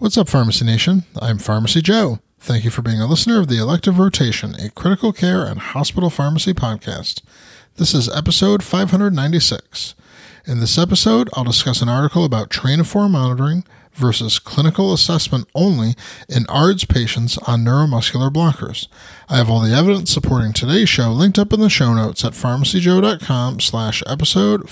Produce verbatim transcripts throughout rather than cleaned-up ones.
What's up, Pharmacy Nation? I'm Pharmacy Joe. Thank you for being a listener of the Elective Rotation, a critical care and hospital pharmacy podcast. This is episode five ninety-six. In this episode, I'll discuss an article about train of four monitoring versus clinical assessment only in A R D S patients on neuromuscular blockers. I have all the evidence supporting today's show linked up in the show notes at pharmacyjoe.com slash episode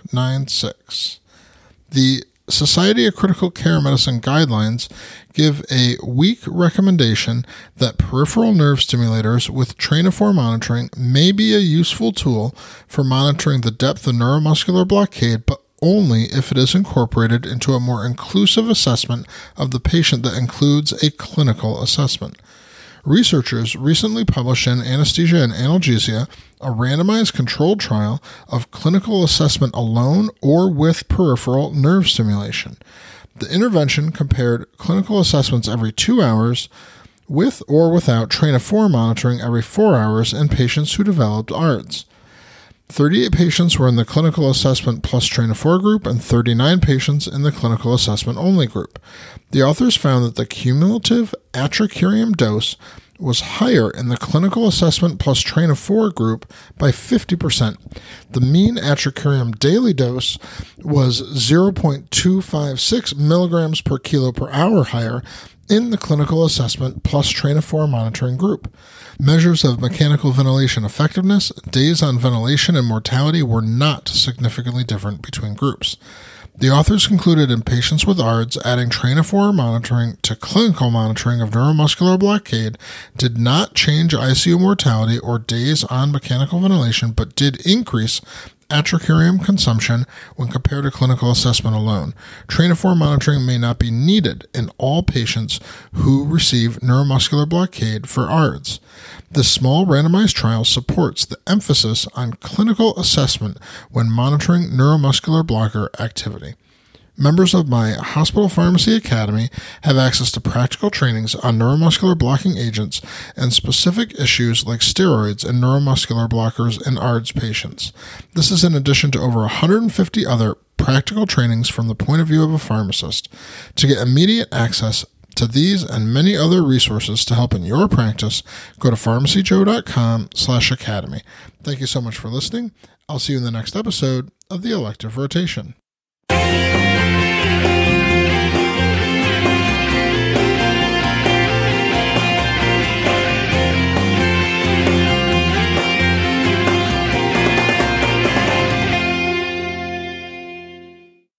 596. The Society of Critical Care Medicine guidelines give a weak recommendation that peripheral nerve stimulators with train of four monitoring may be a useful tool for monitoring the depth of neuromuscular blockade, but only if it is incorporated into a more inclusive assessment of the patient that includes a clinical assessment. Researchers recently published in Anesthesia and Analgesia a randomized controlled trial of clinical assessment alone or with peripheral nerve stimulation. The intervention compared clinical assessments every two hours with or without train of four monitoring every four hours in patients who developed A R D S. thirty-eight patients were in the clinical assessment plus train of four group and thirty-nine patients in the clinical assessment only group. The authors found that the cumulative atracurium dose was higher in the clinical assessment plus train of four group by fifty percent. The mean atracurium daily dose was zero point two five six milligrams per kilo per hour higher in the clinical assessment plus train of four monitoring group. Measures of mechanical ventilation effectiveness, days on ventilation, and mortality were not significantly different between groups. The authors concluded in patients with A R D S, adding train of four monitoring to clinical monitoring of neuromuscular blockade did not change I C U mortality or days on mechanical ventilation, but did increase atracurium consumption when compared to clinical assessment alone. Train of four monitoring may not be needed in all patients who receive neuromuscular blockade for A R D S. This small randomized trial supports the emphasis on clinical assessment when monitoring neuromuscular blocker activity. Members of my Hospital Pharmacy Academy have access to practical trainings on neuromuscular blocking agents and specific issues like steroids and neuromuscular blockers in A R D S patients. This is in addition to over one hundred fifty other practical trainings from the point of view of a pharmacist. To get immediate access to these and many other resources to help in your practice, go to pharmacyjoe.com slash academy. Thank you so much for listening. I'll see you in the next episode of the Elective Rotation.